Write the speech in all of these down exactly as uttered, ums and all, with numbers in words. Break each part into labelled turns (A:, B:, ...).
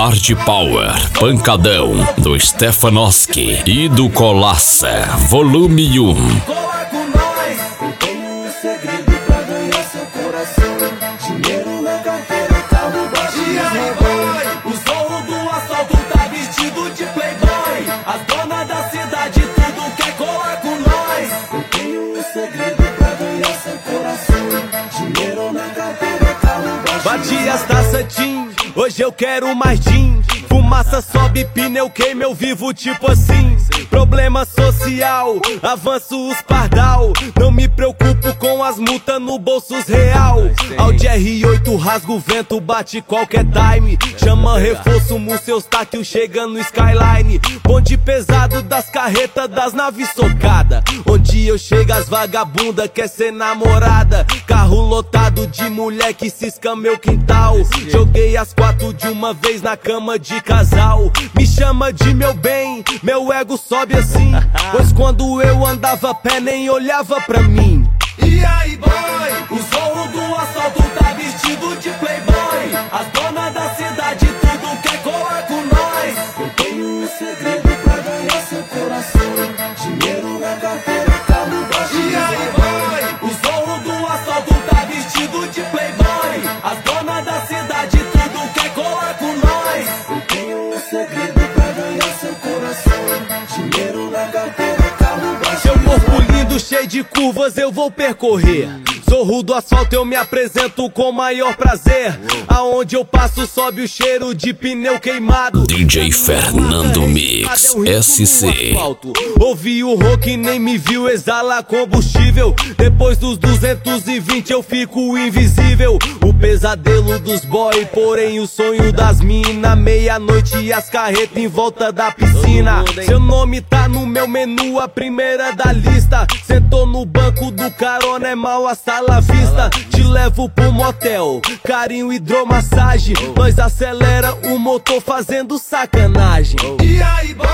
A: Hard Power, Pancadão, do Stefanowski e do Colassa, volume um.
B: Cola com nós, eu tenho um segredo pra ganhar seu coração. Dinheiro na carteira, carro baixo e boy. O zorro do asfalto tá vestido de playboy. As donas da cidade tudo quer colar com nós. Eu tenho um segredo pra ganhar seu coração. Dinheiro na carteira, carro baixo. Bati as taças, Tim, hoje eu quero mais gin. Fumaça sobe, pneu queima, eu vivo tipo assim. Problema social, avanço os pardal. Não me preocupo com as multas no bolsos real. Audi R oito rasga o vento, bate qualquer time. Chama reforço, seus táquio chega no Skyline. Bonde pesado das carretas, das naves socada. Onde eu chego as vagabunda quer ser namorada. Carro lotado de mulher que cisca meu quintal. Joguei as quatro de uma vez na cama de casal. Me chama de meu bem, meu ego sobe assim. Pois quando eu andava a pé nem olhava pra mim. E aí boy, o zorro do asfalto tá vestido de playboy. As donas da cidade tudo quer colar com nós. Eu tenho um segredo pra ganhar seu coração. Dinheiro na carteira, carro baixo. E aí boy, o zorro do asfalto tá vestido de playboy. As donas da cidade tudo quer colar com nós. Eu tenho um segredo pra ganhar seu coração. Dinheiro na carteira, carro baixo. Seu corpo lindo, cheio de curvas, eu vou percorrer. Zorro do asfalto, eu me apresento com maior prazer. Aonde eu passo sobe o cheiro de pneu queimado.
A: D J Fernando Mix, S C.
B: Ouvi o rock, nem me viu, exala combustível. Depois dos duzentos e vinte eu fico invisível. O pesadelo dos boy, porém o sonho das mina. Meia-noite e as carretas em volta da piscina. Seu nome tá no meu menu, a primeira da lista. Sentou no banco do carona, é mal a sala vista. Te levo pro motel, carinho, hidromassagem. Nós acelera o motor fazendo sacanagem. E aí boy,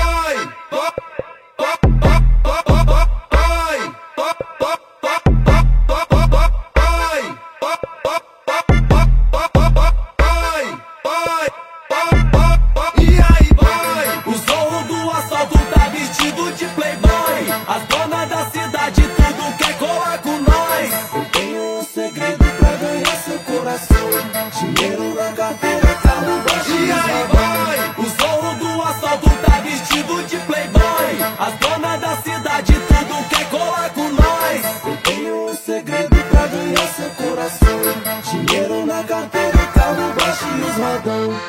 B: e aí boy, o zorro do asfalto tá vestido de playboy. As donas da cidade tudo quer colar com nós. Eu tenho um segredo pra ganhar seu coração. Dinheiro na carteira, carro baixo. E aí boy, o zorro do asfalto tá vestido de playboy. As donas da cidade tudo quer colar com nós. Eu tenho um segredo pra ganhar seu coração. Dinheiro na carteira, carro baixo e os rodão.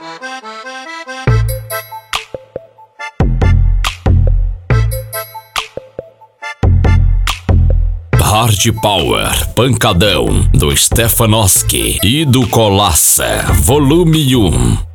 A: Hard Power, Pancadão, do Stefanowski e do Colassa, volume um.